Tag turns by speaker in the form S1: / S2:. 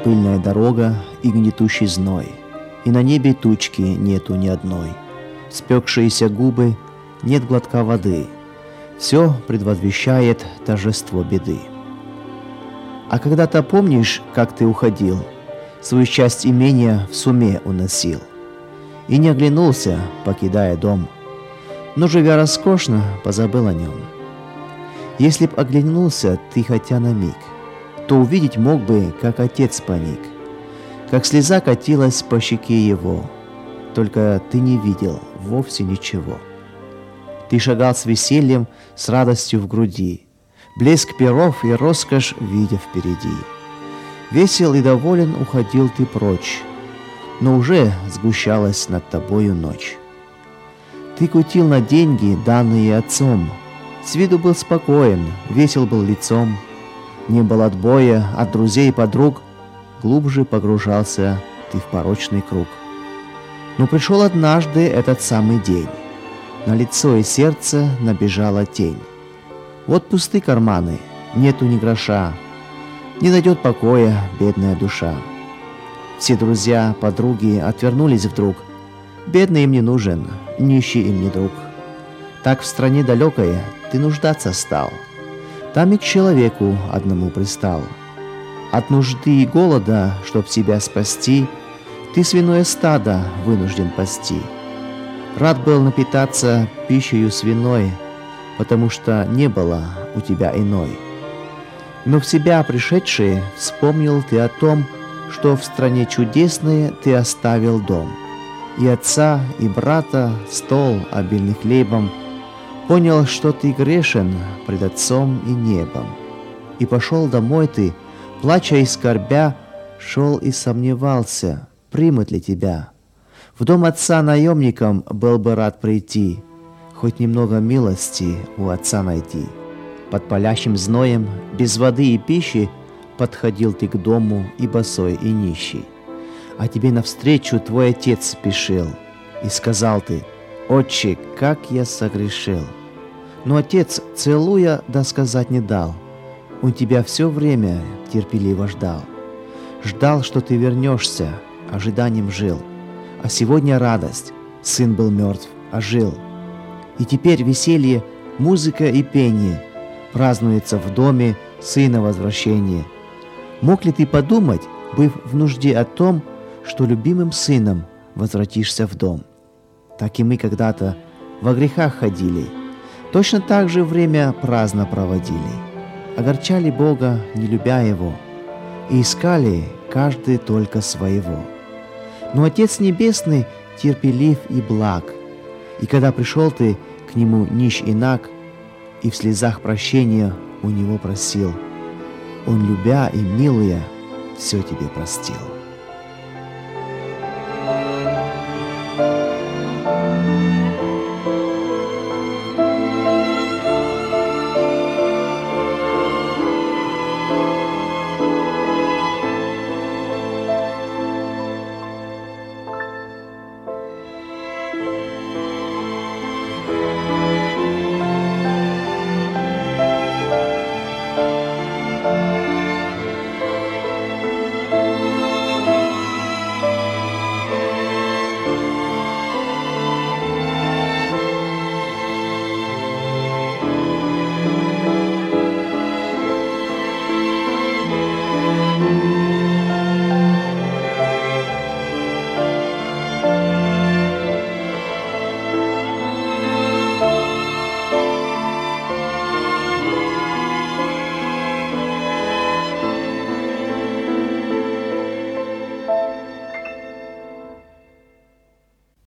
S1: Пыльная дорога и гнетущий зной, и на небе тучки нету ни одной. Спекшиеся губы, нет глотка воды. Все предвозвещает торжество беды. А когда-то помнишь, как ты уходил, свою часть имения в суме уносил, и не оглянулся, покидая дом, но, живя роскошно, позабыл о нем. Если б оглянулся ты хотя на миг, то увидеть мог бы, как отец поник, как слеза катилась по щеке его, только ты не видел вовсе ничего. Ты шагал с весельем, с радостью в груди, блеск перов и роскошь видя впереди. Весел и доволен уходил ты прочь, но уже сгущалась над тобою ночь. Ты кутил на деньги, данные отцом, с виду был спокоен, весел был лицом, не было отбоя от друзей и подруг, глубже погружался ты в порочный круг. Но пришел однажды этот самый день, на лицо и сердце набежала тень. Вот пусты карманы, нету ни гроша, не найдет покоя бедная душа. Все друзья, подруги отвернулись вдруг, бедный им не нужен, нищий им не друг. Так в стране далекой ты нуждаться стал, там и к человеку одному пристал. От нужды и голода, чтоб себя спасти, ты свиное стадо вынужден пасти. Рад был напитаться пищею свиной, потому что не было у тебя иной. Но в себя пришедший вспомнил ты о том, что в стране чудесной ты оставил дом, и отца, и брата, стол, обильный хлебом. Понял, что ты грешен пред отцом и небом. И пошел домой ты, плача и скорбя, шел и сомневался, примут ли тебя. В дом отца наемником был бы рад прийти, хоть немного милости у отца найти. Под палящим зноем, без воды и пищи, подходил ты к дому и босой, и нищий. А тебе навстречу твой отец спешил, и сказал ты: «Отче, как я согрешил!» Но отец, целуя, да сказать не дал. Он тебя все время терпеливо ждал. Ждал, что ты вернешься, ожиданием жил. А сегодня радость, сын был мертв, а жил. И теперь веселье, музыка и пение празднуется в доме сына возвращения. Мог ли ты подумать, быв в нужде о том, что любимым сыном возвратишься в дом? Так и мы когда-то во грехах ходили, точно так же время праздно проводили, огорчали Бога, не любя Его, и искали каждый только своего. Но Отец Небесный терпелив и благ, и когда пришел ты к Нему нищ и наг, и в слезах прощения у Него просил, Он, любя и милуя, все тебе простил.